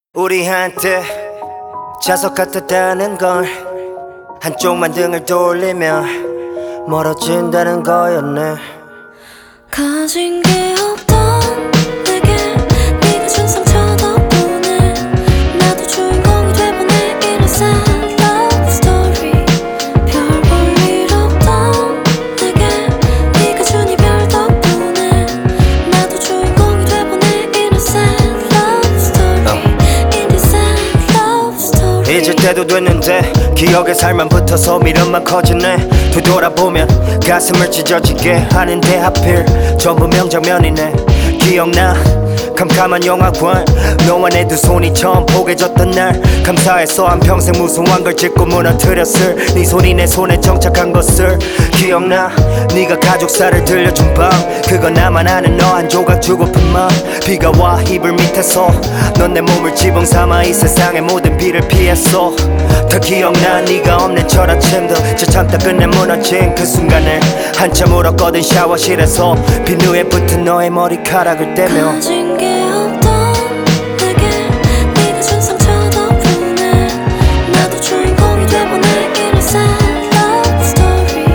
우리한테 자석 같았다는 걸 한쪽만 등을 돌리면 멀어진다는 거였네. 가진 게 없던 내게 네가 준 상처 덕분에 나도 주인공이 돼보네. 이런 sad love story. 별 볼 일 없던 내게 네가 준 이별 덕분에 나도 주인공이 돼보네. 이런 sad love story. In this sad love story. 잊을 때도 됐는데 기억에 살만 붙어서 미련만 커지네. 되돌아보면 가슴을 찢어지게 하는데 하필 전부 명장면이네. 기억나 캄캄한 영화관 너와 내 두 손이 처음 포개졌던 날 감사해서 한평생 무수한 걸 짚고 무너뜨렸을 네 손이 내 손에 정착한 것을 기억나. 네가 가족사를 들려준 밤 그건 나만 아는 너 한 조각 주고픈 맘. 비가 와 이불 밑에서 넌 내 몸을 지붕 삼아 이 세상의 모든 비를 피했어. 더 기억나 네가 없는 첫 아침도 저 참다 끝내 무너진 그 순간을 한참 울었거든. 샤워실에서 비누에 붙은 너의 머리카락을 떼며 가진 게 없던 내게 네가 준 상처 덕분에 나도 주인공이 돼보네. 이런 sad love story.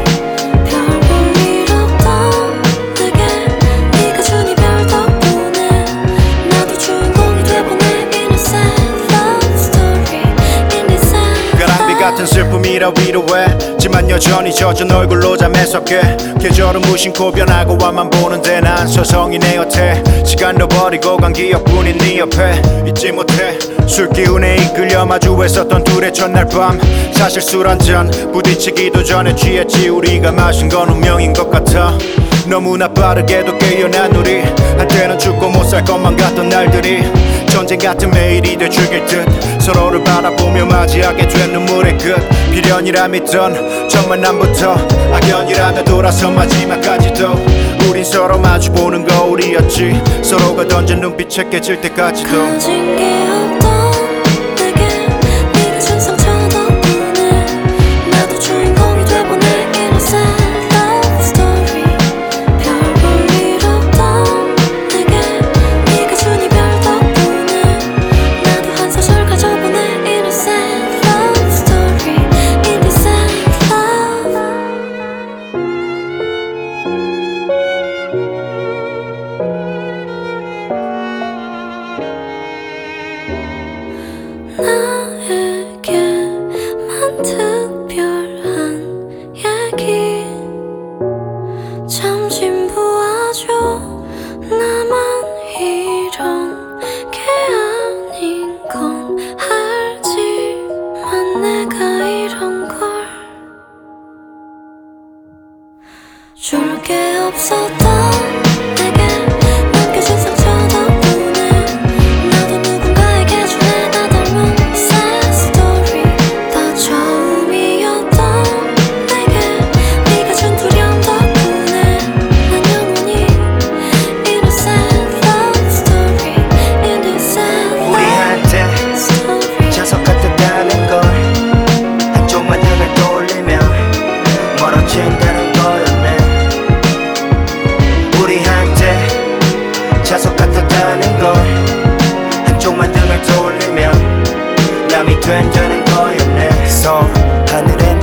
별 볼 일 없던 내게 네가 준 이별 덕분에 나도 주인공이 돼보네. 이런 sad love story. In this sad 가랑비 같은 슬픔이라 위로했지만 여전히 젖은 얼굴로 잠에서 깨. 계절은 무심코 변하고 앞만 보는데 난 서성이 내 곁에 시간도 버리고 간 기억뿐인 네 옆에 잊지 못해. 술 기운에 이끌려 마주했었던 둘의 첫날 밤 사실 술 한 잔 부딪히기도 전에 취했지. 우리가 마신 건 운명인 것 같아. 너무나 빠르게도 깨어난 우리 한때는 죽고 못 살 것만 같던 날들이 전쟁 같은 매일이 돼 죽일 듯 서로를 바라보며 맞이하게 된 눈물의 끝. 비련이라 믿던 첫 만남부터 악연이라며 돌아서 마지막까지도 우린 서로 마주보는 거울이었지. 서로가 던진 눈빛에 깨질 때까지도. 가진 게 없던 내게 네가 준 상처 덕분에 나도 주인공이 돼보네. 이런 sad love story. 별 볼 일 없던 내게 네가 준 이별 덕분에 나도 한 소절 가져보네. 이런 sad love story. In this sad love. 나에게만 특별한 얘기 참 진부하죠. 나만 이런 게 아닌 건 알지만 내가 이런 걸 줄 게 없었던 내게 남겨진 상처 덕분에 나도 누군가에게 주네. 나 닮은 sad story. 다 처음이었던 내게 네가 준 두려움 덕분에 난 영원히 이런 sad love story. In this sad 우리한테 love story. 자석 같았다는 걸 한쪽만 등을 돌리면 멀어진다는 거였네. 우리한테 자석 같았다는 걸 한쪽만 등을 돌리면 남이 된다는 거였네. 서 하늘에